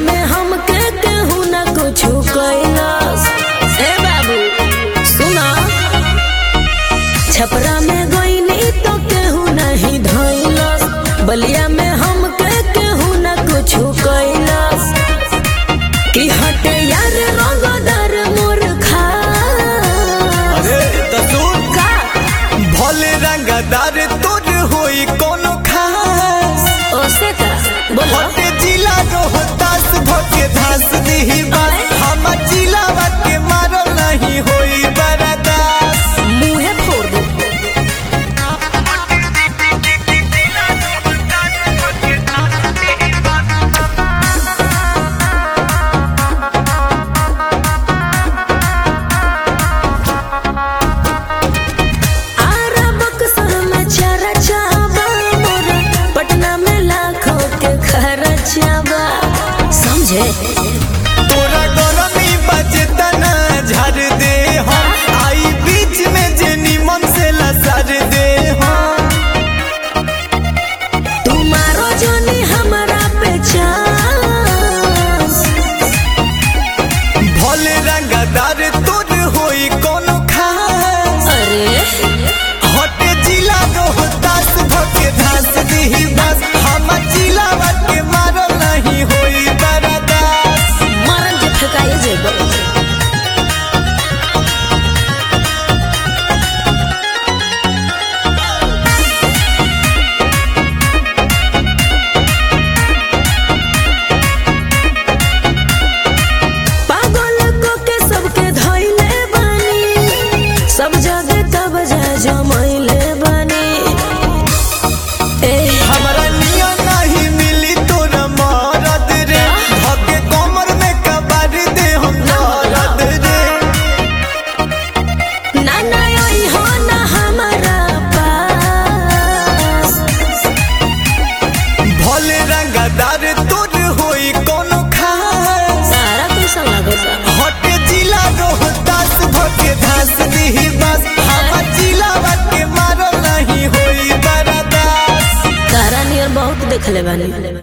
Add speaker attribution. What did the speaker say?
Speaker 1: में हमके केहू ना कुछ कैलास। ए बाबू सुना, छपरा में गईनी तो केहू नहीं धइलस, बलिया में हमके केहू ना कुछ कैलास। कि हटे यार रंगदार मोर खास।
Speaker 2: अरे तसुर
Speaker 1: का
Speaker 2: भले रंगदार तोर होई कोनो खास।
Speaker 1: ओसे का बोलो
Speaker 2: हटे जिला रोहतास भके धास दिही बात। हम जिलावा के मारो नहीं होई बरदास।
Speaker 1: मुँहे फोड़ दो। समझे
Speaker 2: तोरा गरमी बजे तना झाड़ दे हम। आई बीच में जे निमन से लसर दे हम।
Speaker 1: तुम्हारो जोनी हमारा पे चांस।
Speaker 2: भले रंगदार तोर होई कोनो खास।
Speaker 1: अरे
Speaker 2: हटे जिला रोहतास भके धास दिही बस। हम जिलावा के मारो नहीं होई बरदास।
Speaker 1: मरन के ठकाए जेबो। पागल को के सबके धइले बानी, सब जगह तब जा जमैले बानी। ए
Speaker 2: हमरा निया नहीं मिली तोरा मरद रे। धके कमर में कबार दे हम दर्द रे।
Speaker 1: ना ना आई हो ना हमारा पास।
Speaker 2: भले रंगदार तोर होई कोनो खास।
Speaker 1: सारा कैसा लगता।
Speaker 2: हटे जिला रोहतास भके धास दिही बस। हम जिलावा के मारो नहीं होई बरदास।
Speaker 1: तारा नियर बहुत देखले बानी।